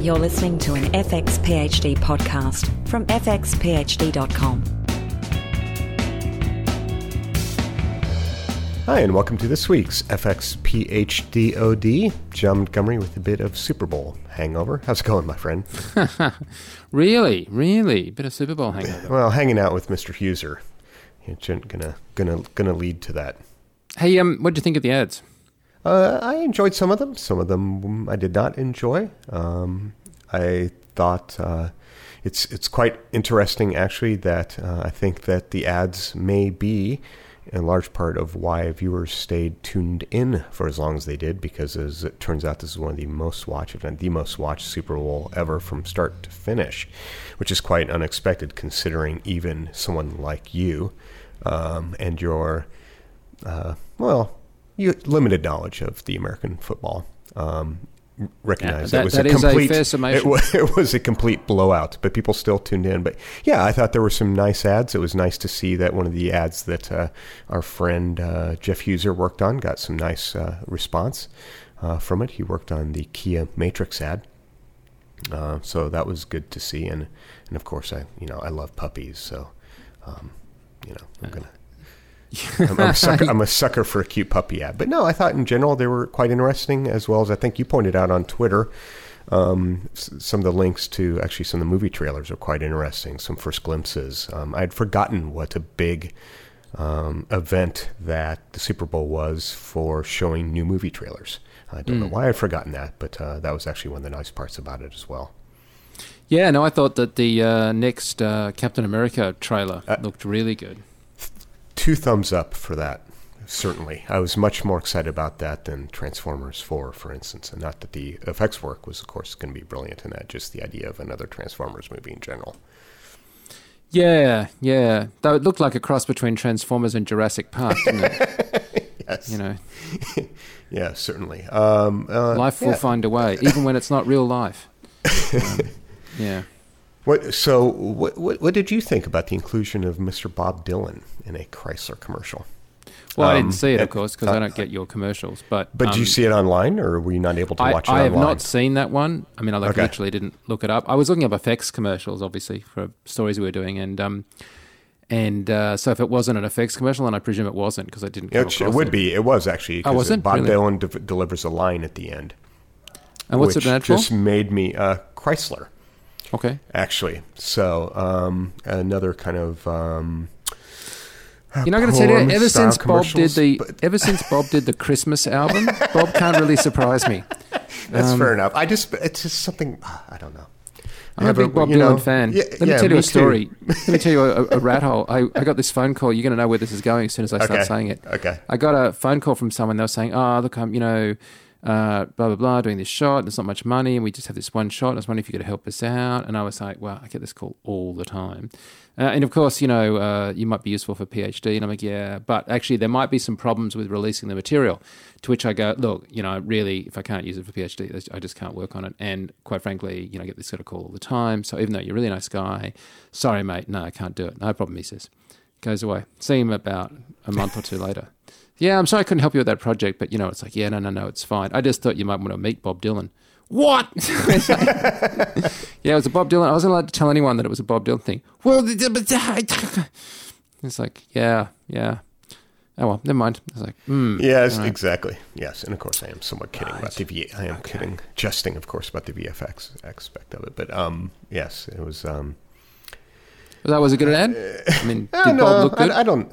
You're listening to an FX PhD podcast from fxphd.com. Hi, and welcome to this week's FX PhD OD. John Montgomery with a bit of Super Bowl hangover. How's it going, my friend? Really? Bit of Super Bowl hangover. Well, hanging out with Mr. Huser. It's gonna lead to that. Hey, what did you think of the ads? I enjoyed some of them. Some of them I did not enjoy. I thought it's quite interesting, actually, that I think that the ads may be a large part of why viewers stayed tuned in for as long as they did, because as it turns out, this is one of the most watched, if not the most watched Super Bowl ever from start to finish, which is quite unexpected considering even someone like you and your, limited knowledge of the American football recognize that it was a fair summation. It was a complete blowout, but people still tuned in. But yeah, I thought there were some nice ads. It was nice to see that one of the ads that our friend Jeff Huser worked on got some nice response from it. He worked on the Kia Matrix ad, so that was good to see. And of course, I love puppies, so I'm gonna. I'm a sucker for a cute puppy ad. But no, I thought in general they were quite interesting, as well as I think you pointed out on Twitter. Some of the links to actually some of the movie trailers are quite interesting, some first glimpses. I'd forgotten what a big event that the Super Bowl was for showing new movie trailers. I don't know why I'd forgotten that, but that was actually one of the nice parts about it as well. Yeah, no, I thought that the next Captain America trailer looked really good. 2 thumbs up for that, certainly. I was much more excited about that than Transformers 4, for instance. And not that the effects work was, of course, going to be brilliant in that, just the idea of another Transformers movie in general. Yeah. Though it looked like a cross between Transformers and Jurassic Park, didn't it? Yes. Yeah, certainly. Life will find a way, even when it's not real life. Yeah. What did you think about the inclusion of Mr. Bob Dylan in a Chrysler commercial? Well, I didn't see it, of course, because I don't get your commercials. But did you see it online, or were you not able to watch it online? I have not seen that one. I mean, I literally didn't look it up. I was looking up effects commercials, obviously, for stories we were doing, and so if it wasn't an effects commercial, and I presume it wasn't, because I didn't come across it. It would be. It was, actually. Oh, was it? Bob really? Dylan delivers a line at the end. And what's it meant for? Which just made me Chrysler. Okay. Actually, so another kind of you're not going to say that. Ever since Bob did the Christmas album, Bob can't really surprise me. That's fair enough. It's just something I don't know. I'm a big Bob Dylan fan. Let me tell you a story. Let me tell you a rat hole. I got this phone call. You're going to know where this is going as soon as I start saying it. Okay. I got a phone call from someone. They were saying, "Oh, look, I'm blah, blah, blah, doing this shot. There's not much money, and we just have this one shot. I was wondering if you could help us out." And I was like, well, I get this call all the time. And of course, you might be useful for PhD. And I'm like, yeah, but actually there might be some problems with releasing the material. To which I go, look, really, if I can't use it for PhD, I just can't work on it. And quite frankly, I get this sort of call all the time. So even though you're a really nice guy, sorry, mate, no, I can't do it. No problem, he says. Goes away. See him about a month or two later. Yeah, I'm sorry I couldn't help you with that project, but, it's like, yeah, no, it's fine. I just thought you might want to meet Bob Dylan. What? Yeah, it was a Bob Dylan. I wasn't allowed to tell anyone that it was a Bob Dylan thing. Well, it's like, yeah. Oh, well, never mind. I was like, Yes, right. Exactly. Yes, and of course I am somewhat kidding about the I am kidding, jesting, of course, about the VFX aspect of it. But, yes, it was... That was a good ad? I mean, did Bob look good? I don't...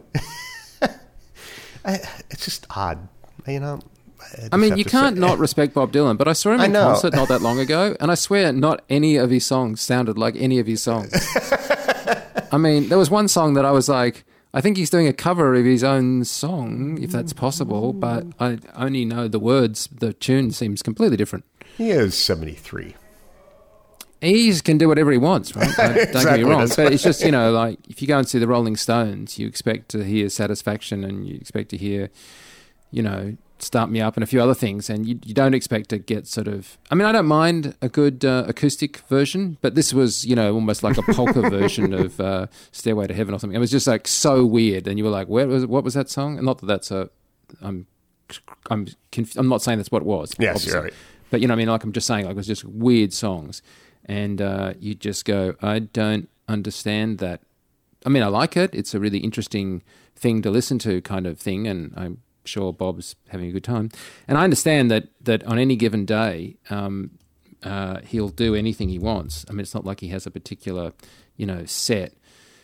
it's just odd, I mean, you can't not respect Bob Dylan, but I saw him in concert not that long ago, and I swear not any of his songs sounded like any of his songs. I mean, there was one song that I was like, I think he's doing a cover of his own song, if that's possible, but I only know the words. The tune seems completely different. He is 73. He can do whatever he wants, right? Don't get me wrong. But it's just, like if you go and see the Rolling Stones, you expect to hear Satisfaction and you expect to hear, Start Me Up and a few other things. And you don't expect to get sort of... I mean, I don't mind a good acoustic version, but this was, almost like a polka version of Stairway to Heaven or something. It was just like so weird. And you were like, what was that song? And not that that's I'm not saying that's what it was. Yes, you're right. But, you know, I mean, like I'm just saying, like it was just weird songs. And you just go, I don't understand that. I mean, I like it. It's a really interesting thing to listen to kind of thing. And I'm sure Bob's having a good time. And I understand that on any given day, he'll do anything he wants. I mean, it's not like he has a particular, you know, set.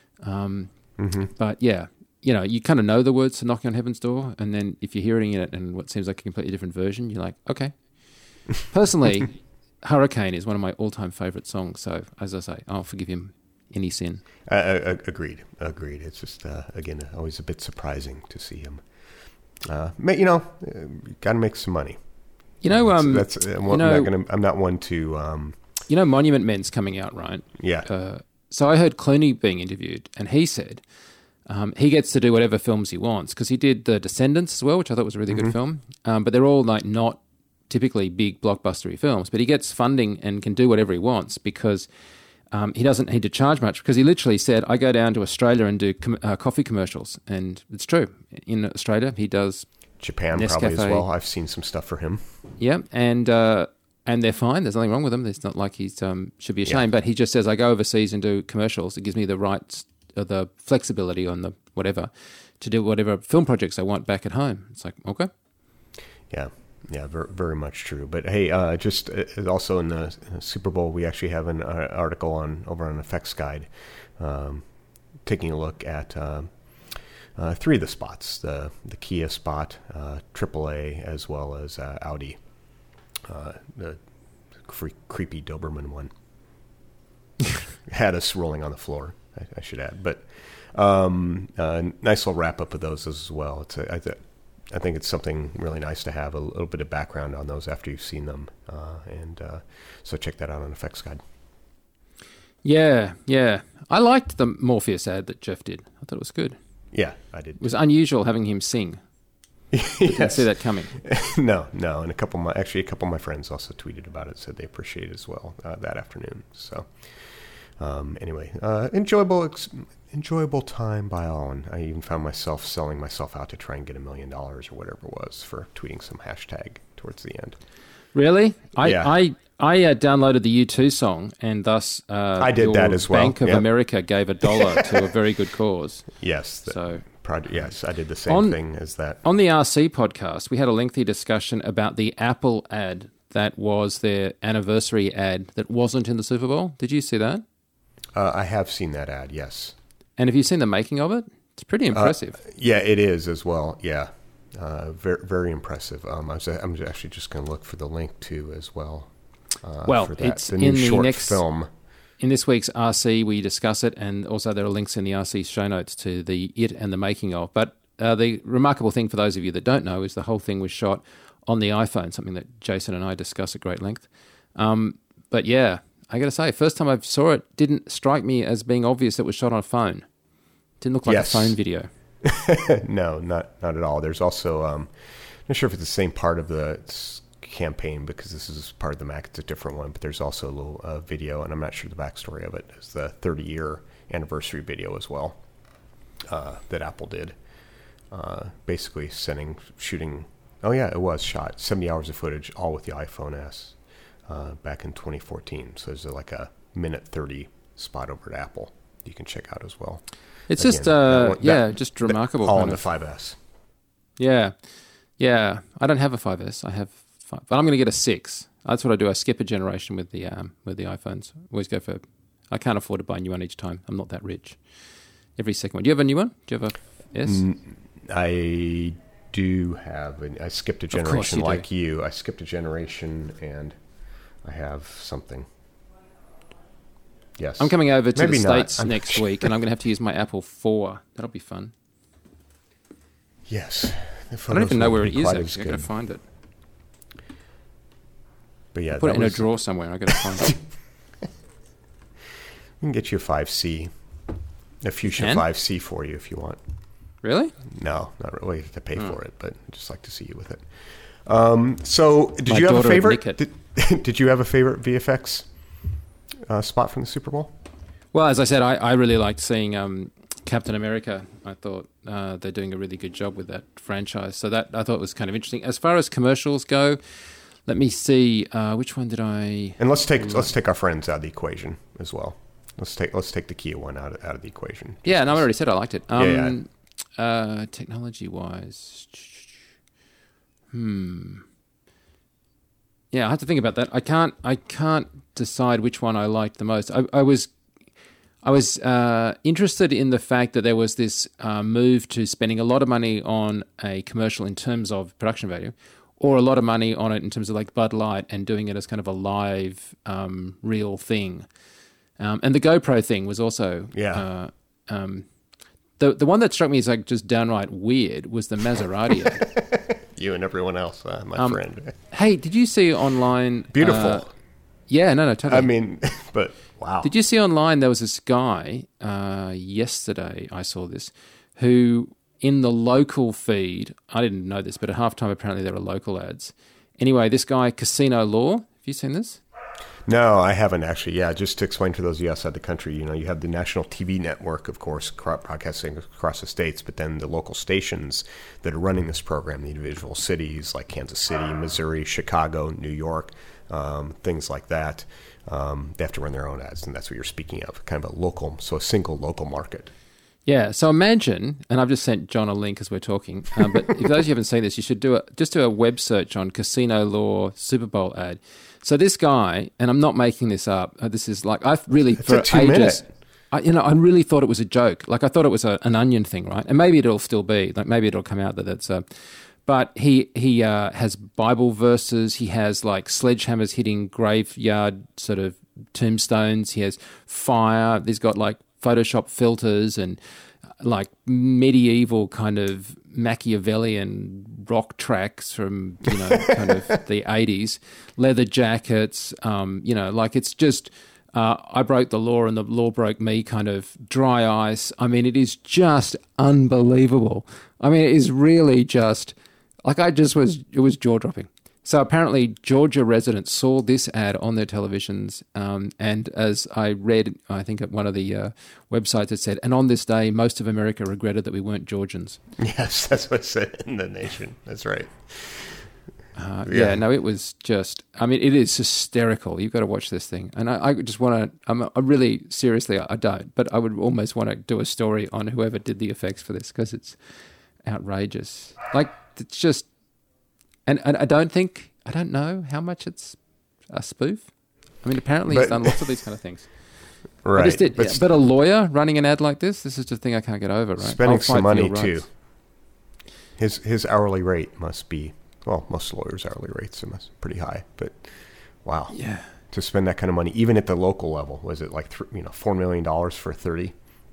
But yeah, you know, you kind of know the words to Knocking on Heaven's Door. And then if you're hearing it in what seems like a completely different version, you're like, okay. Personally, Hurricane is one of my all-time favorite songs. So as I say, I'll forgive him any sin. Agreed. It's just, again, always a bit surprising to see him. You know, got to make some money. You know, I'm not one to. You know, Monument Men's coming out, right? Yeah. So I heard Clooney being interviewed, and he said he gets to do whatever films he wants because he did The Descendants as well, which I thought was a really good film. But they're all like not typically big blockbustery films. But he gets funding and can do whatever he wants because he doesn't need to charge much. Because he literally said, "I go down to Australia and do coffee commercials," and it's true. In Australia, he does. Japan Nescafe. Probably as well. I've seen some stuff for him. Yeah, and they're fine. There's nothing wrong with them. It's not like he's should be ashamed. But he just says, I go overseas and do commercials. It gives me the rights, the flexibility on the whatever, to do whatever film projects I want back at home. It's like, okay. Yeah, very, very much true. But hey, just also in the Super Bowl, we actually have an article over on Effects Guide, taking a look at 3 of the spots: the Kia spot, AAA, as well as Audi. The creepy Doberman one had us rolling on the floor, I should add. But nice little wrap up of those as well. I think it's something really nice to have a little bit of background on those after you've seen them, and so check that out on Effects Guide. Yeah. I liked the Morpheus ad that Jeff did. I thought it was good. Yeah, I did. It was unusual having him sing. Yes. Didn't see that coming. No, and a couple of my friends also tweeted about it, said they appreciate it as well that afternoon. So anyway, enjoyable time by all, and I even found myself selling myself out to try and get $1 million or whatever it was for tweeting some hashtag towards the end. Really? Yeah. I downloaded the U2 song, and thus I did that as well. Bank of America gave $1 to a very good cause. Yes. Yes, I did the same thing as that. On the RC podcast, we had a lengthy discussion about the Apple ad that was their anniversary ad that wasn't in the Super Bowl. Did you see that? I have seen that ad, yes. And have you seen the making of it? It's pretty impressive. Yeah, it is as well. Yeah, very, very impressive. I'm actually just going to look for the link too as well. For that. It's the new in the short next film. In this week's RC, we discuss it, and also there are links in the RC show notes to it and the making of. But the remarkable thing for those of you that don't know is the whole thing was shot on the iPhone, something that Jason and I discuss at great length. But yeah, I got to say, first time I saw it, didn't strike me as being obvious it was shot on a phone. Didn't look like a phone video. No, not at all. There's also, I'm not sure if it's the same part of the campaign because this is part of the Mac. It's a different one, but there's also a little video, and I'm not sure the backstory of it. It's the 30-year anniversary video as well that Apple did. Basically shooting. Oh yeah, it was shot 70 hours of footage, all with the iPhone S back in 2014. So there's like a minute 30 spot over at Apple you can check out as well. It's Again, just just remarkable. All on the 5S. Yeah. I don't have a 5S. I have 5, but I'm going to get a 6. That's what I do. I skip a generation with the iPhones. Always go for. I can't afford to buy a new one each time. I'm not that rich. Every second one. Do you have a new one? Do you have a S? I do have. I skipped a generation like you. I skipped a generation, and I have something. Yes. I'm coming over to the States next week, and I'm going to have to use my Apple 4. That'll be fun. Yes. I don't even know where it is, actually. I've got to find it. But yeah, put it in a drawer somewhere. I've got to find it. We can get you a 5C. A Fuchsia 5C for you if you want. Really? No, not really. You have to pay for it, but I'd just like to see you with it. So, did you have a favorite? Did you have a favorite VFX spot from the Super Bowl? Well, as I said, I really liked seeing Captain America. I thought they're doing a really good job with that franchise. So that I thought was kind of interesting. As far as commercials go, Let me see. Which one did I? And let's take our friends out of the equation as well. Let's take the Kia one out of the equation. Yeah, no, I already said I liked it. Technology wise, yeah, I have to think about that. I can't decide which one I liked the most. I was interested in the fact that there was this move to spending a lot of money on a commercial in terms of production value, or a lot of money on it in terms of like Bud Light and doing it as kind of a live, real thing. And the GoPro thing was also the one that struck me as like just downright weird was the Maserati ad. You and everyone else, my friend. Hey, did you see online? Beautiful. Yeah, no, totally. I mean, but wow. Did you see online there was this guy, yesterday I saw this, who in the local feed, I didn't know this, but at halftime apparently there were local ads. Anyway, this guy, Casino Law, have you seen this? No, I haven't actually. Yeah, just to explain to those of you outside the country, you have the national TV network, of course, broadcasting across the states, but then the local stations that are running this program, the individual cities like Kansas City, Missouri, Chicago, New York, things like that, they have to run their own ads, and that's what you're speaking of, kind of a single local market. Yeah, so imagine, and I've just sent John a link as we're talking, but if those of you haven't seen this, you should do a web search on Casino Law Super Bowl ad. So this guy, and I'm not making this up, this is like, I've really, it's for ages, I really thought it was a joke. Like I thought it was an Onion thing, right? And maybe it'll still be, like maybe it'll come out that it's but he has Bible verses, he has like sledgehammers hitting graveyard sort of tombstones, he has fire, he's got like Photoshop filters and like medieval kind of Machiavellian rock tracks from, kind of the 80s, leather jackets, like it's just, I broke the law and the law broke me kind of dry ice. I mean, it is just unbelievable. I mean, it is really just, like it was jaw-dropping. So apparently Georgia residents saw this ad on their televisions, and as I read, I think at one of the websites it said, and on this day, most of America regretted that we weren't Georgians. Yes, that's what it said in The Nation. That's right. It was just, I mean, it is hysterical. You've got to watch this thing. And I just want to, I really, seriously, I don't, but I would almost want to do a story on whoever did the effects for this because it's outrageous. Like, it's just... And I don't know how much it's a spoof. I mean, apparently he's done lots of these kind of things. Right. But a lawyer running an ad like this is the thing I can't get over, right? Spending some money, too. His hourly rate must be, well, most lawyers' hourly rates are pretty high. But, wow. Yeah. To spend that kind of money, even at the local level, was it like $4 million for 30?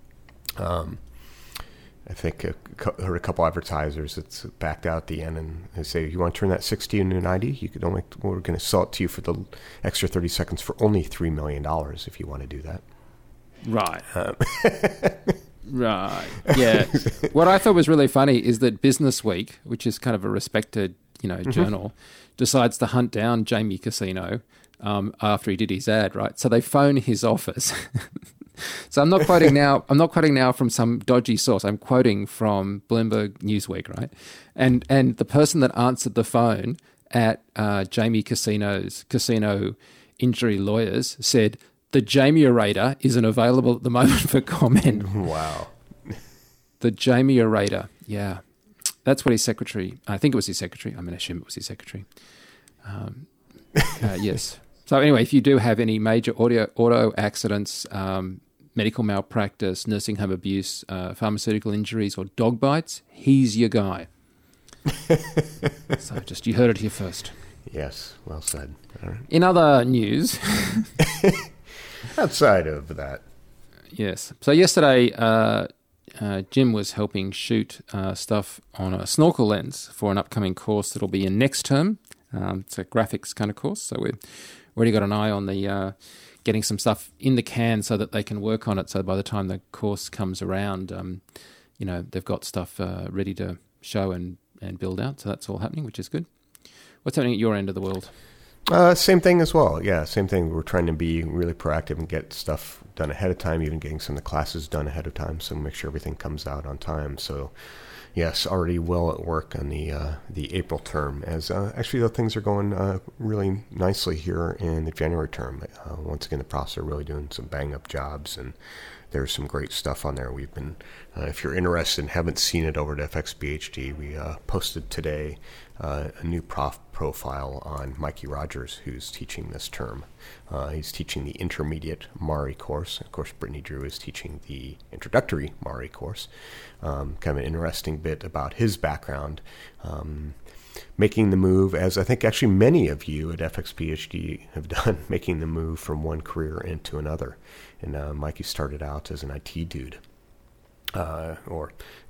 I think I heard a couple advertisers that's backed out at the end, and they say, "You want to turn that 60 into 90? We're going to sell it to you for the extra 30 seconds for only $3 million if you want to do that." Right. Right. Yeah. What I thought was really funny is that Business Week, which is kind of a respected, journal, decides to hunt down Jamie Casino after he did his ad. Right. So they phone his office. So I'm not quoting now from some dodgy source. I'm quoting from Bloomberg Newsweek, right? And the person that answered the phone at Jamie Casino's Casino Injury Lawyers said, "The Jamie-orator isn't available at the moment for comment." Wow. The Jamie-orator, yeah. That's what his secretary, I think it was his secretary. I'm going to assume it was his secretary. Yes. So anyway, if you do have any major auto accidents, medical malpractice, nursing home abuse, pharmaceutical injuries, or dog bites, he's your guy. So you heard it here first. Yes, well said. All right. In other news... Outside of that. Yes. So yesterday, Jim was helping shoot stuff on a snorkel lens for an upcoming course that'll be in next term. It's a graphics kind of course, so we've already got an eye on the getting some stuff in the can so that they can work on it. So by the time the course comes around, they've got stuff ready to show and build out. So that's all happening, which is good. What's happening at your end of the world? Same thing as well. Yeah, same thing. We're trying to be really proactive and get stuff done ahead of time, even getting some of the classes done ahead of time, so make sure everything comes out on time. So Yes, already well at work on the April term. As actually, though, things are going really nicely here in the January term. Once again, the profs are really doing some bang-up jobs, and there's some great stuff on there. We've been, if you're interested and haven't seen it over at FX PhD, we posted today a new prof profile on Mikey Rogers, who's teaching this term. He's teaching the intermediate Mari course. Of course, Brittany Drew is teaching the introductory Mari course. Kind of an interesting bit about his background. Making the move, as I think actually many of you at FX PhD have done, making the move from one career into another. And Mikey started out as an IT dude, or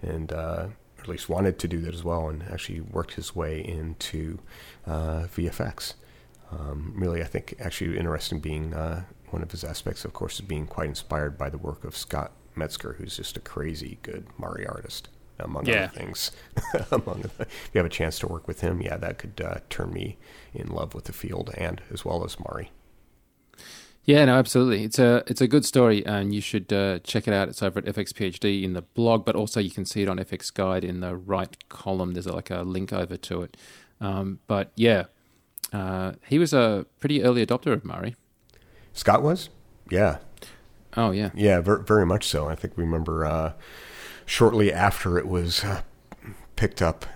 at least wanted to do that as well, and actually worked his way into VFX. Really, I think actually interesting being one of his aspects, of course, is being quite inspired by the work of Scott Metzger, who's just a crazy good Mari artist, among other things. If you have a chance to work with him, that could turn me in love with the field and as well as Mari. Yeah, no, absolutely. It's a good story, and you should check it out. It's over at FX PhD in the blog, but also you can see it on FX Guide in the right column. There's like a link over to it. But yeah, he was a pretty early adopter of Mari. Scott was? Yeah. Oh, yeah. Yeah, very much so. I think we remember shortly after it was picked up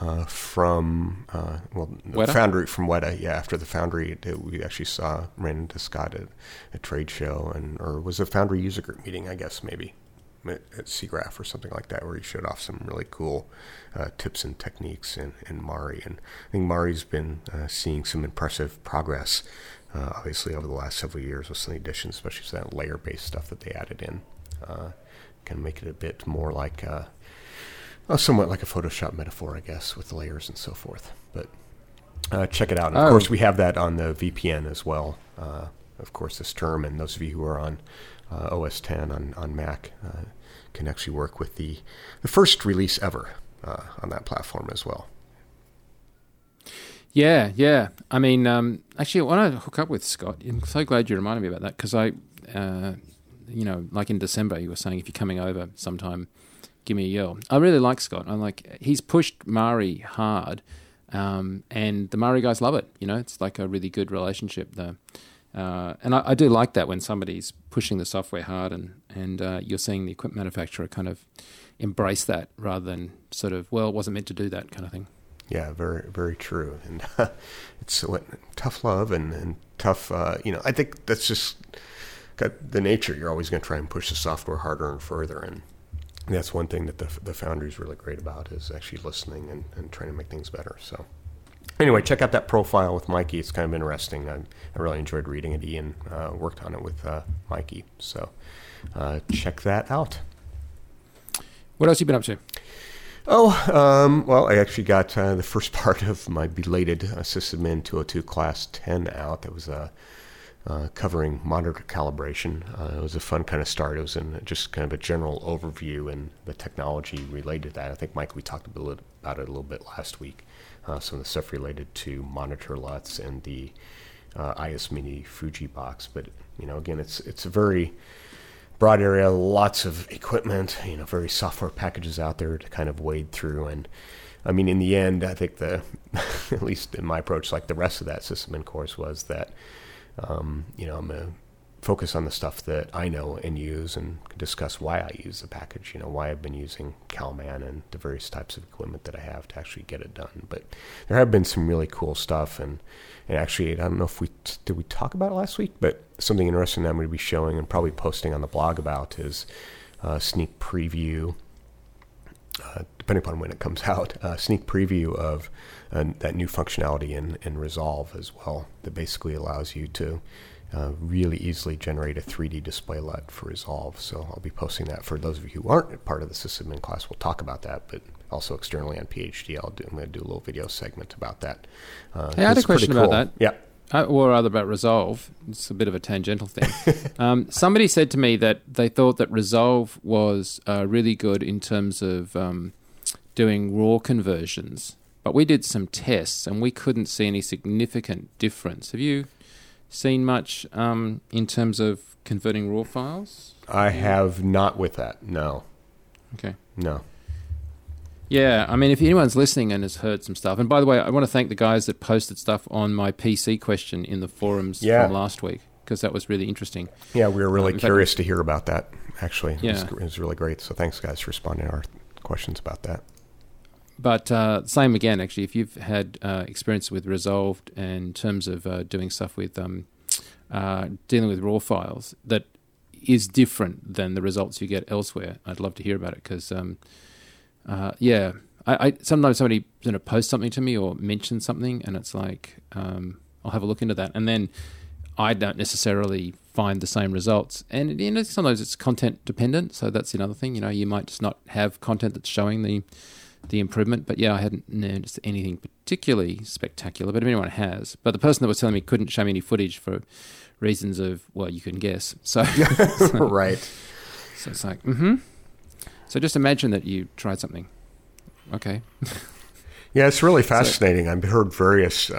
from the Foundry, from Weta. Yeah, after the Foundry, we actually ran into Scott at a trade show, or was a Foundry user group meeting, I guess, maybe at SIGGRAPH or something like that, where he showed off some really cool tips and techniques in Mari. And I think Mari's been seeing some impressive progress, obviously, over the last several years with some of the additions, especially some of that layer-based stuff that they added in. Kind of make it a bit more like somewhat like a Photoshop metaphor, I guess, with layers and so forth. But check it out. And of course, we have that on the VPN as well, of course, this term. And those of you who are on OS X on Mac can actually work with the first release ever on that platform as well. Yeah. I mean, actually, I want to hook up with Scott. I'm so glad you reminded me about that, because I, like in December, you were saying if you're coming over sometime, give me a yell. I really like Scott. He's pushed Mari hard, and the Mari guys love it. It's like a really good relationship there. And I do like that when somebody's pushing the software hard and you're seeing the equipment manufacturer kind of embrace that rather than sort of, well, it wasn't meant to do that kind of thing. Yeah, very, very true. And it's tough love and tough, I think that's just got the nature. You're always going to try and push the software harder and further. And that's one thing that the Foundry is really great about, is actually listening and trying to make things better. So anyway, check out that profile with Mikey. It's kind of interesting. I really enjoyed reading it. Ian worked on it with Mikey. So check that out. What else have you been up to? Well, I actually got the first part of my belated SysAdmin 202 Class 10 out. That was covering monitor calibration. It was a fun kind of start. It was in just kind of a general overview and the technology related to that. I think, Mike, we talked about it a little bit last week. Some of the stuff related to monitor LUTs and the IS Mini Fuji box. But, again, it's a very broad area, lots of equipment, very software packages out there to kind of wade through. And I mean, in the end, I think at least in my approach, like the rest of that SysAdmin course, was that, I'm going to focus on the stuff that I know and use and discuss why I use the package, why I've been using CalMan and the various types of equipment that I have to actually get it done. But there have been some really cool stuff. And actually, I don't know if did we talk about it last week, but something interesting that I'm going to be showing and probably posting on the blog about is a sneak preview, depending upon when it comes out, sneak preview of that new functionality in Resolve as well, that basically allows you to really easily generate a 3D display LUT for Resolve. So I'll be posting that for those of you who aren't part of the SysAdmin class. We'll talk about that, but also externally on PhD, I'm going to do a little video segment about that. Hey, I had a question about that. Yeah. Or rather about Resolve. It's a bit of a tangential thing. Somebody said to me that they thought that Resolve was really good in terms of doing raw conversions, but we did some tests and we couldn't see any significant difference. Have you seen much in terms of converting raw files? I have not with that, no. Okay. No. Yeah, I mean, if anyone's listening and has heard some stuff, and by the way, I want to thank the guys that posted stuff on my PC question in the forums from last week, because that was really interesting. Yeah, we were really curious to hear about that, actually. Yeah. It was really great. So thanks, guys, for responding to our questions about that. But same again, actually, if you've had experience with Resolved and in terms of doing stuff with dealing with raw files that is different than the results you get elsewhere, I'd love to hear about it, because, I sometimes somebody posts something to me or mentions something, and it's like, I'll have a look into that, and then I don't necessarily find the same results. And sometimes it's content dependent, so that's another thing. You might just not have content that's showing the improvement. But yeah, I hadn't noticed anything particularly spectacular, but if anyone has. But the person that was telling me couldn't show me any footage for reasons of, well, you can guess. So right. So it's like, So just imagine that you tried something. Okay. Yeah, it's really fascinating. I've heard various,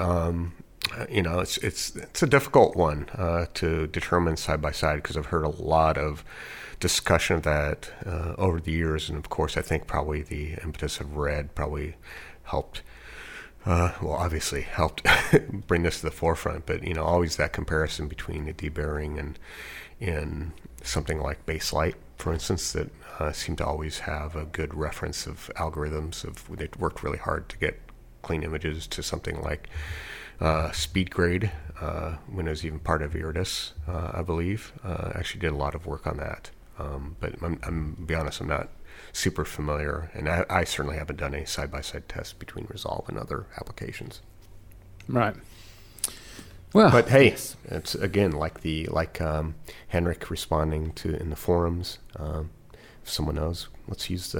it's a difficult one to determine side by side, because I've heard a lot of discussion of that over the years. And of course, I think probably the impetus of Red probably helped, obviously helped bring this to the forefront. But, always that comparison between the deburring and in something like Baselight, for instance, that seem to always have a good reference of algorithms they worked really hard to get clean images, to something like SpeedGrade, when it was even part of Iridis, I believe. Actually did a lot of work on that. But I'm be honest, I'm not super familiar, and I certainly haven't done any side-by-side tests between Resolve and other applications. Right. Well, but hey, it's again like Henrik responding to in the forums. If someone knows, let's use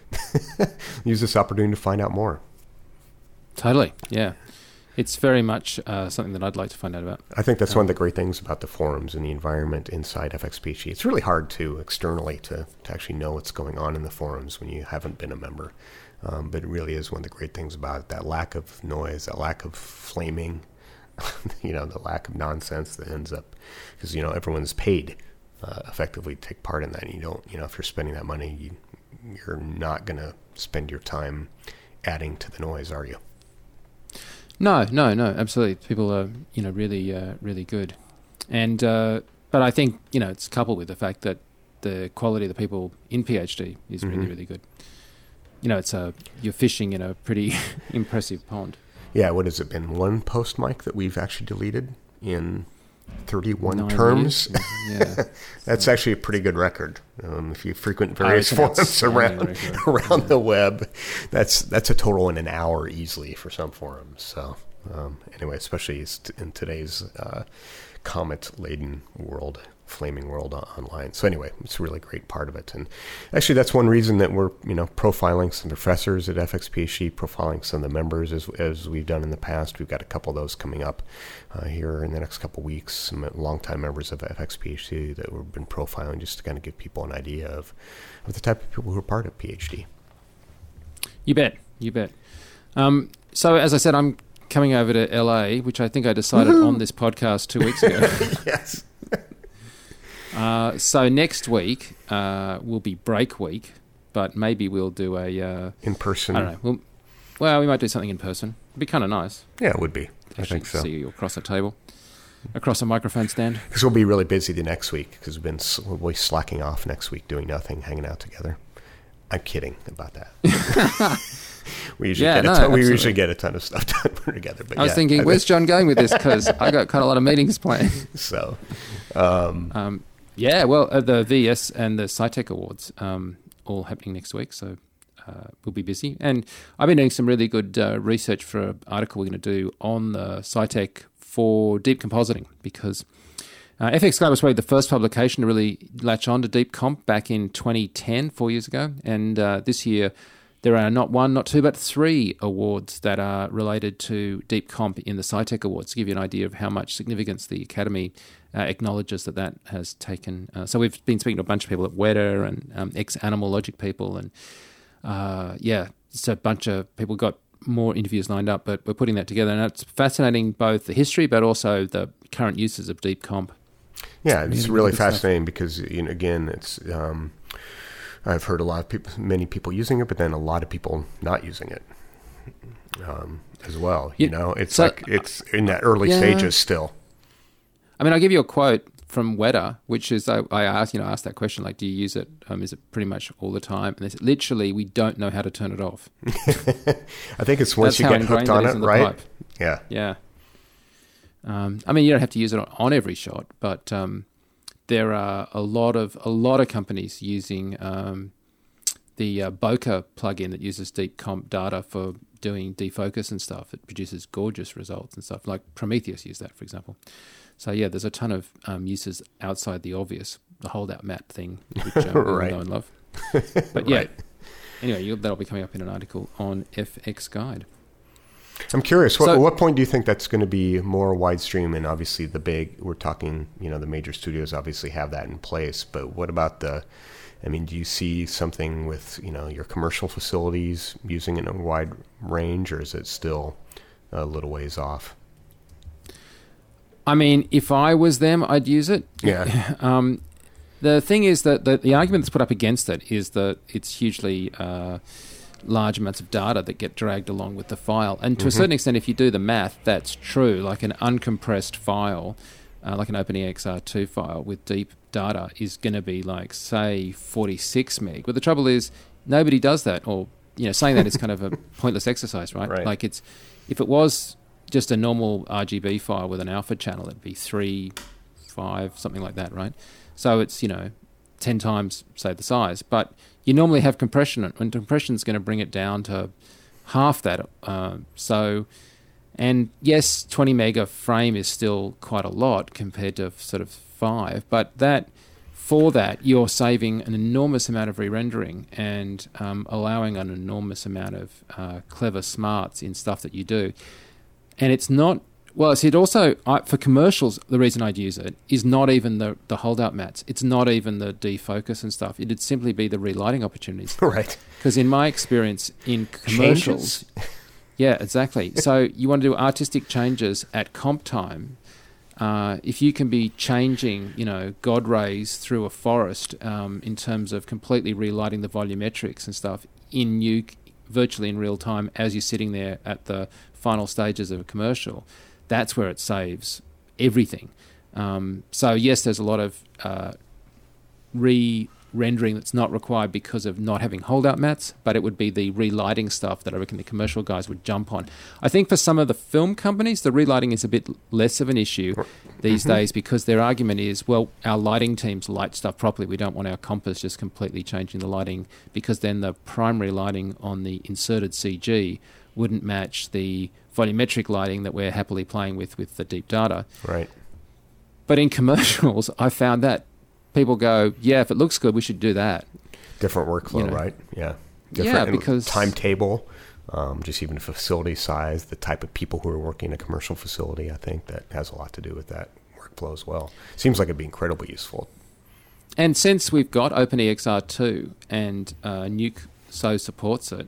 use this opportunity to find out more. Totally, yeah. It's very much something that I'd like to find out about. I think that's one of the great things about the forums and the environment inside FXPHD. It's really hard to externally to actually know what's going on in the forums when you haven't been a member. But it really is one of the great things about it, that lack of noise, that lack of flaming, the lack of nonsense that ends up, because, everyone's paid effectively to take part in that. And you don't, if you're spending that money, you're not going to spend your time adding to the noise, are you? No, absolutely. People are, really good. And, but I think, it's coupled with the fact that the quality of the people in PhD is really, really good. It's you're fishing in a pretty impressive pond. Yeah, what has it been? One post, Mike, that we've actually deleted in 31 9 terms? Years. Yeah. That's actually a pretty good record. If you frequent various forums around the web, that's a total in an hour easily for some forums. So anyway, especially in today's comment-laden world, flaming world online. So anyway, it's a really great part of it. And actually, that's one reason that we're profiling some professors at FXPHD, profiling some of the members as we've done in the past. We've got a couple of those coming up here in the next couple of weeks. Some longtime members of FXPHD that we've been profiling, just to kind of give people an idea of the type of people who are part of PhD. You bet. So as I said, I'm coming over to LA, which I think I decided on this podcast 2 weeks ago. Yes. So next week will be break week, but maybe we'll do a in person. I don't know. We might do something in person. It'd be kind of nice. Yeah, it would be. I think so. See you across a table, across a microphone stand. Because we'll be really busy the next week, because we'll be slacking off next week, doing nothing, hanging out together. I'm kidding about that. We usually get a ton of stuff done together. But I was thinking, where's John going with this? Because I got quite a lot of meetings planned. So, the VS and the SciTech Awards all happening next week, so we'll be busy. And I've been doing some really good research for an article we're going to do on the SciTech for deep compositing, because FXCloud was probably the first publication to really latch on to Deep Comp back in 2010, 4 years ago. And this year, there are not one, not two, but 3 awards that are related to Deep Comp in the SciTech Awards, to give you an idea of how much significance the Academy acknowledges that has taken. So we've been speaking to a bunch of people at Weta and ex-Animal Logic people. And it's a bunch of people got more interviews lined up, but we're putting that together. And it's fascinating, both the history, but also the current uses of Deep Comp. Yeah, it's really fascinating stuff. Because, again, it's... I've heard many people using it, but then a lot of people not using it as well. It's it's in that early stages still. I mean, I'll give you a quote from Weta, which is I asked that question, like, do you use it? Is it pretty much all the time? And they said, literally, we don't know how to turn it off. I think it's once you get hooked on it, right? Pipe. Yeah. Yeah. I mean, you don't have to use it on every shot, but there are a lot of companies using the Bokeh plugin that uses deep comp data for doing defocus and stuff. It produces gorgeous results and stuff. Like Prometheus used that, for example. So yeah, there's a ton of uses outside the obvious, the holdout mat thing, which we right. know and love. But yeah, right. Anyway, that'll be coming up in an article on FX Guide. I'm curious, at what point do you think that's going to be more widestream? And obviously we're talking, the major studios obviously have that in place, but what about do you see something with, your commercial facilities using it in a wide range, or is it still a little ways off? I mean, if I was them, I'd use it. Yeah. The thing is that the argument that's put up against it is that it's hugely large amounts of data that get dragged along with the file. And to a certain extent, if you do the math, that's true. Like an uncompressed file, like an OpenEXR2 file with deep data is going to be like, say, 46 meg. But the trouble is, nobody does that. Or, saying that is kind of a pointless exercise, right? Right. Like if it was just a normal RGB file with an alpha channel, it'd be 3, 5, something like that, right? So it's, 10 times, say, the size. But you normally have compression, and compression is going to bring it down to half that. And yes, 20 meg a frame is still quite a lot compared to sort of 5, but for that, you're saving an enormous amount of re-rendering and allowing an enormous amount of clever smarts in stuff that you do. And it's not, it also, for commercials, the reason I'd use it is not even the holdout mats. It's not even the defocus and stuff. It'd simply be the relighting opportunities. Right. Because in my experience in commercials... Yeah, exactly. So you want to do artistic changes at comp time. If you can be changing, God rays through a forest in terms of completely relighting the volumetrics and stuff virtually in real time as you're sitting there at the final stages of a commercial, that's where it saves everything. So yes, there's a lot of re-rendering that's not required because of not having holdout mats, but it would be the relighting stuff that I reckon the commercial guys would jump on. I think for some of the film companies, the relighting is a bit less of an issue these days because their argument is, well, our lighting teams light stuff properly. We don't want our compass just completely changing the lighting because then the primary lighting on the inserted CG wouldn't match the volumetric lighting that we're happily playing with the deep data. Right. But in commercials, I found that people go, yeah, if it looks good, we should do that. Different workflow, right? Yeah. Different because timetable, just even facility size, the type of people who are working in a commercial facility, I think that has a lot to do with that workflow as well. Seems like it'd be incredibly useful. And since we've got OpenEXR2 and Nuke so supports it,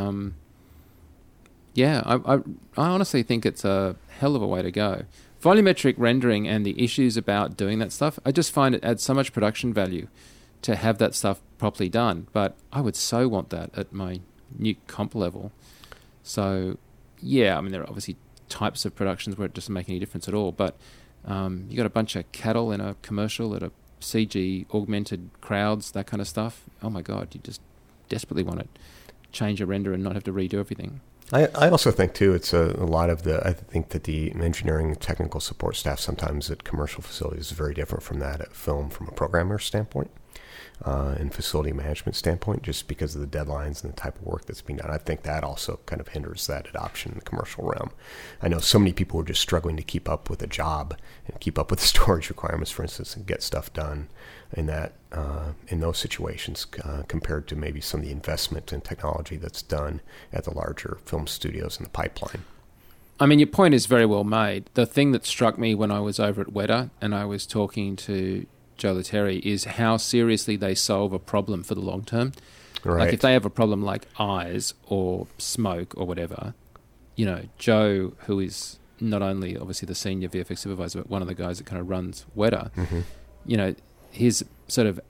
I honestly think it's a hell of a way to go. Volumetric rendering and the issues about doing that stuff, I just find it adds so much production value to have that stuff properly done. But I would so want that at my Nuke comp level. So, yeah, I mean, there are obviously types of productions where it doesn't make any difference at all. But you got a bunch of cattle in a commercial at a CG augmented crowds, that kind of stuff. Oh my God, you just desperately want to change a render and not have to redo everything. I also think, too, it's a lot of I think that the engineering and technical support staff sometimes at commercial facilities is very different from that at film from a programmer standpoint and facility management standpoint, just because of the deadlines and the type of work that's being done. I think that also kind of hinders that adoption in the commercial realm. I know so many people are just struggling to keep up with a job and keep up with the storage requirements, for instance, and get stuff done in those situations compared to maybe some of the investment in technology that's done at the larger film studios in the pipeline. I mean, your point is very well made. The thing that struck me when I was over at Weta and I was talking to Joe Lettieri is how seriously they solve a problem for the long term. Right. Like if they have a problem like eyes or smoke or whatever, Joe, who is not only obviously the senior VFX supervisor, but one of the guys that kind of runs Weta, his sort of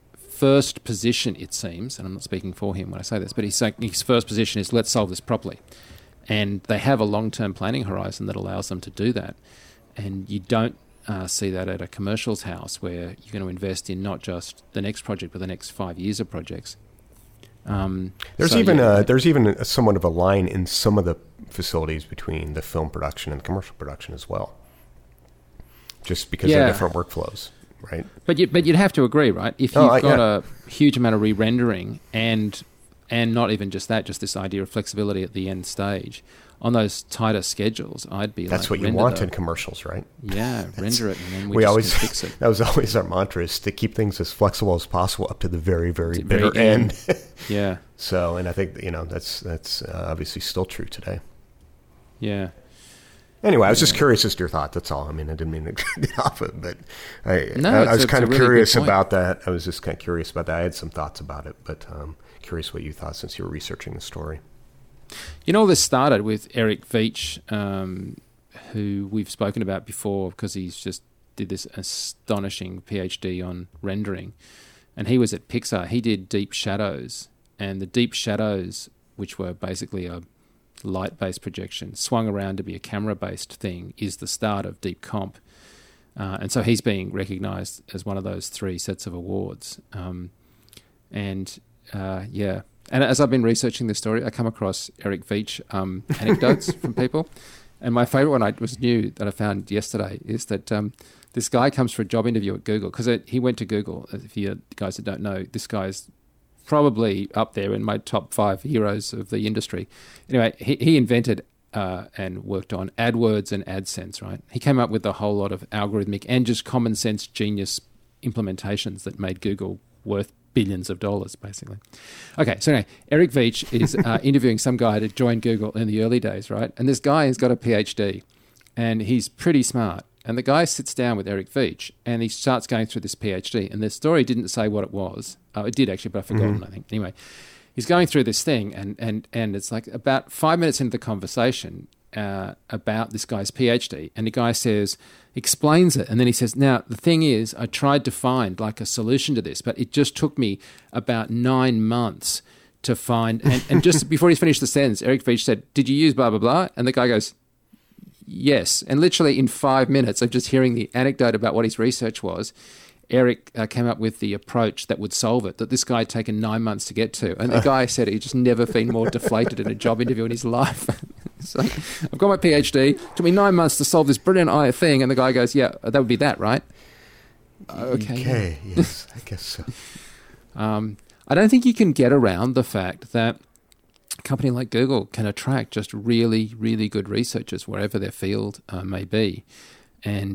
first position, it seems, and I'm not speaking for him when I say this, but he's saying his first position is let's solve this properly. And they have a long-term planning horizon that allows them to do that. And you don't see that at a commercials house where you're going to invest in not just the next project, but the next 5 years of projects. There's even a somewhat of a line in some of the facilities between the film production and commercial production as well, just because they're different workflows, right? But you'd have to agree, right? If you've got a huge amount of re-rendering and not even just that, just this idea of flexibility at the end stage, on those tighter schedules, I'd be that's what you want in commercials, right? Yeah, render it and then we always fix it. That was always our mantra, is to keep things as flexible as possible up to the very, very bitter end. Yeah. So, and I think, that's obviously still true today. Yeah. Anyway, I was just curious as to your thought. That's all. I mean, I didn't mean to get off it, but I was kind of really curious about that. I was just kind of curious about that. I had some thoughts about it, but curious what you thought since you were researching the story. All this started with Eric Veitch, who we've spoken about before because he's just did this astonishing PhD on rendering. And he was at Pixar. He did Deep Shadows. And the Deep Shadows, which were basically a light-based projection, swung around to be a camera-based thing, is the start of Deep Comp. And so he's being recognised as one of those 3 sets of awards. And as I've been researching this story, I come across Eric Veitch anecdotes from people. And my favourite one was new that I found yesterday is that this guy comes for a job interview at Google because he went to Google. If you guys that don't know, this guy's probably up there in my top 5 heroes of the industry. Anyway, he invented and worked on AdWords and AdSense, right? He came up with a whole lot of algorithmic and just common sense genius implementations that made Google worth billions of dollars, basically. Okay, so anyway, Eric Veitch is interviewing some guy to join Google in the early days, right? And this guy has got a PhD, and he's pretty smart. And the guy sits down with Eric Veitch, and he starts going through this PhD. And the story didn't say what it was. It did, actually, but I've forgotten, I think. Anyway, he's going through this thing, and it's like about 5 minutes into the conversation about this guy's PhD, and the guy explains it, and then he says, now, the thing is, I tried to find like a solution to this, but it just took me about 9 months to find, and just before he's finished the sentence, Eric Veitch said, did you use blah, blah, blah? And the guy goes, yes. And literally in 5 minutes of just hearing the anecdote about what his research was, Eric came up with the approach that would solve it, that this guy had taken 9 months to get to. And the guy said he'd just never been more deflated in a job interview in his life. It's like, I've got my PhD, it took me 9 months to solve this brilliant thing. And the guy goes, yeah, that would be that, right? Okay, yes, I guess so. I don't think you can get around the fact that a company like Google can attract just really, really good researchers wherever their field may be. And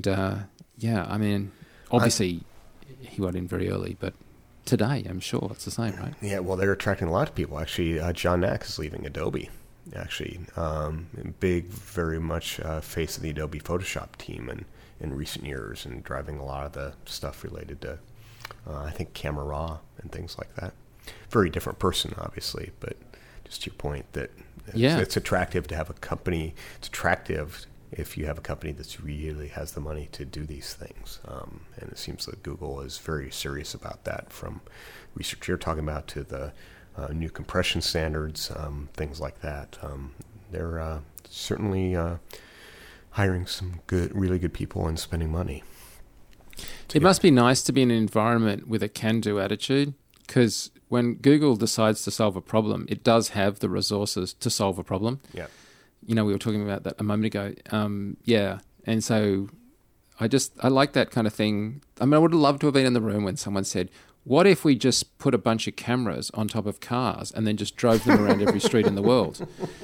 obviously he got in very early, but today I'm sure it's the same, right? Yeah, well, they're attracting a lot of people. Actually, John Nack is leaving Adobe. Actually, big, very much face of the Adobe Photoshop team in recent years, and driving a lot of the stuff related to, I think, Camera Raw and things like that. Very different person, obviously, but just to your point that it's attractive to have a company. It's attractive if you have a company that really has the money to do these things. And it seems that Google is very serious about that, from research you're talking about to the new compression standards, things like that. They're certainly hiring some really good people and spending money. It must be nice to be in an environment with a can-do attitude, because when Google decides to solve a problem, it does have the resources to solve a problem. Yeah. We were talking about that a moment ago. And so I like that kind of thing. I mean, I would have loved to have been in the room when someone said, what if we just put a bunch of cameras on top of cars and then just drove them around every street in the world?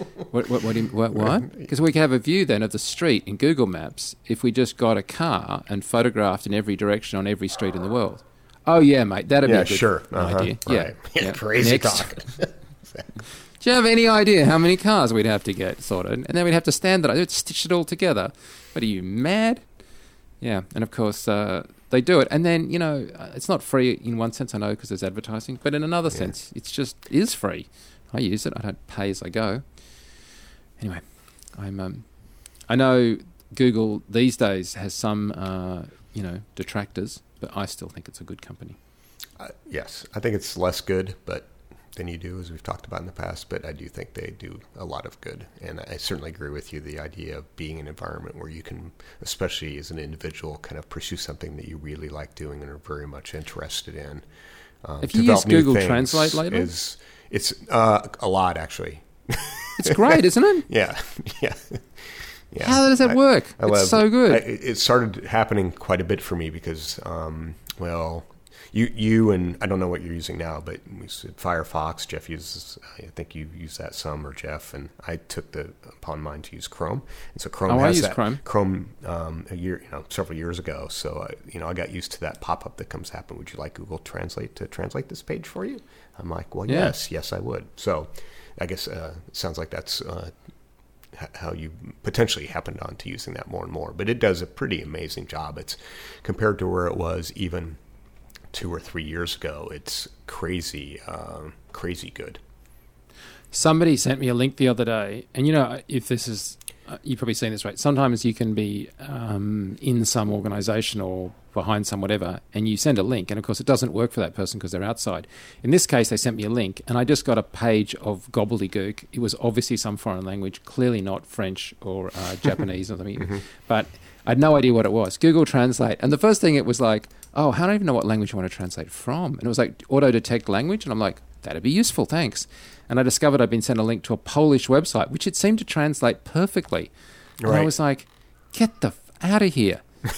What? Because we could have a view then of the street in Google Maps if we just got a car and photographed in every direction on every street in the world. Oh, yeah, mate, that'd be a good idea. Right. Yeah, crazy talk. Do you have any idea how many cars we'd have to get sorted? And then we'd have to stitch it all together. What are you, mad? Yeah, and of course they do it. And then, it's not free in one sense, I know, because there's advertising. But in another sense, it is free. I use it. I don't pay as I go. Anyway, I know Google these days has some, detractors, but I still think it's a good company. Yes, I think it's less good, than you do, as we've talked about in the past, but I do think they do a lot of good. And I certainly agree with you, the idea of being in an environment where you can, especially as an individual, kind of pursue something that you really like doing and are very much interested in. Have you used Google Translate lately? It's a lot, actually. It's great, isn't it? Yeah. How does that work? It's so good. It started happening quite a bit for me because, you and I don't know what you're using now, but we said Firefox. Jeff uses, I think you use that some, or Jeff, and I took upon mine to use Chrome. And so Chrome has that. Chrome several years ago. So I got used to that pop-up that comes happen. Would you like Google Translate to translate this page for you? I'm like, well, yes, I would. So I guess it sounds like that's how you potentially happened on to using that more and more. But it does a pretty amazing job. It's compared to where it was even 2 or 3 years ago. It's crazy good. Somebody sent me a link the other day, and if this is, you've probably seen this, right? Sometimes you can be in some organization or behind some whatever, and you send a link, and of course it doesn't work for that person because they're outside. In this case, they sent me a link, and I just got a page of gobbledygook. It was obviously some foreign language, clearly not French or Japanese or something, but I had no idea what it was. Google Translate, and the first thing it was like, oh, I don't even know what language you want to translate from. And it was like auto-detect language, and I'm like, that'd be useful, thanks. And I discovered I'd been sent a link to a Polish website, which it seemed to translate perfectly. And I was like, get the out of here.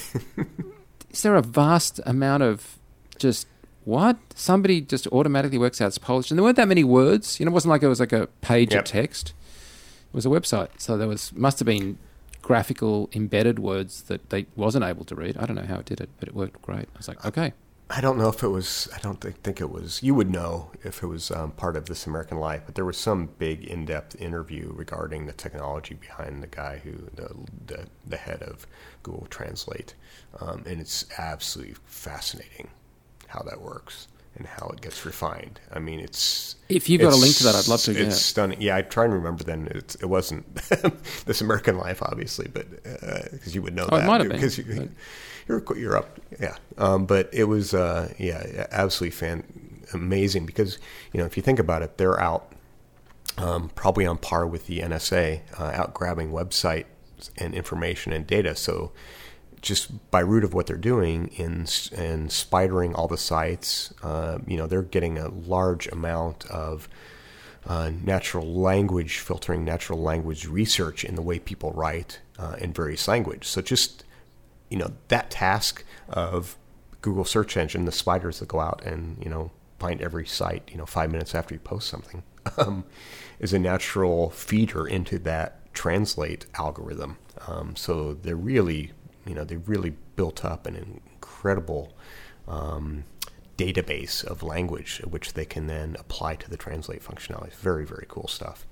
Is there a vast amount of just, what? Somebody just automatically works out it's Polish. And there weren't that many words. It wasn't like it was like a page of text. It was a website. So there must have been graphical embedded words that they wasn't able to read. I don't know how it did it, but it worked great. I was like, okay. I don't know if it was, I don't think it was, you would know if it was part of This American Life, but there was some big in-depth interview regarding the technology behind the guy the head of Google Translate. And it's absolutely fascinating how that works and how it gets refined. I mean, if you've got a link to that, I'd love to get it. It's stunning. Yeah, I try and remember then. It wasn't This American Life, obviously, but because you would know that. It might have been. Because you're up. Yeah. But it was, absolutely amazing because, if you think about it, they're out probably on par with the NSA, out grabbing websites and information and data. So just by root of what they're doing in spidering all the sites, they're getting a large amount of natural language filtering, natural language research in the way people write in various language. So just, that task of Google search engine, the spiders that go out and, find every site, 5 minutes after you post something, is a natural feeder into that translate algorithm. So they're really, they really built up an incredible database of language, which they can then apply to the translate functionality. Very, very cool stuff.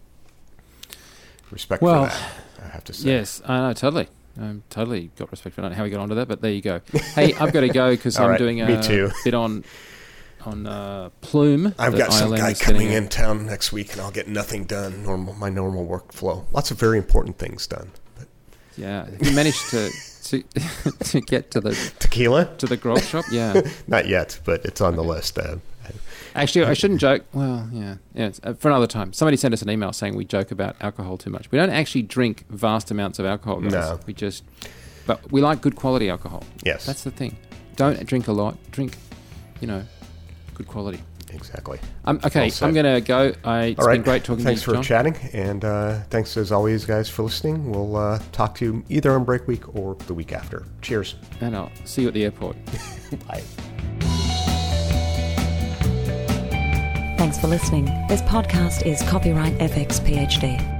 Respect for that, I have to say. Yes, I know, totally. Totally got respect for that. How we got onto that, but there you go. Hey, I've got to go because I'm doing a bit on Plume. I've got some guy coming in town next week, and I'll get nothing done. My normal workflow. Lots of very important things done. But. Yeah, you managed to get to the tequila to the grog shop. Yeah, not yet, but it's on the list. Actually, I shouldn't joke. Well, yeah. For another time. Somebody sent us an email saying we joke about alcohol too much. We don't actually drink vast amounts of alcohol, guys. No. But we like good quality alcohol. Yes. That's the thing. Don't drink a lot. Drink, good quality. Exactly. Okay, I'm going to go. It's been great talking to you, John. Thanks for chatting, and thanks as always, guys, for listening. We'll talk to you either on break week or the week after. Cheers. And I'll see you at the airport. Bye. Thanks for listening. This podcast is copyright FX PhD.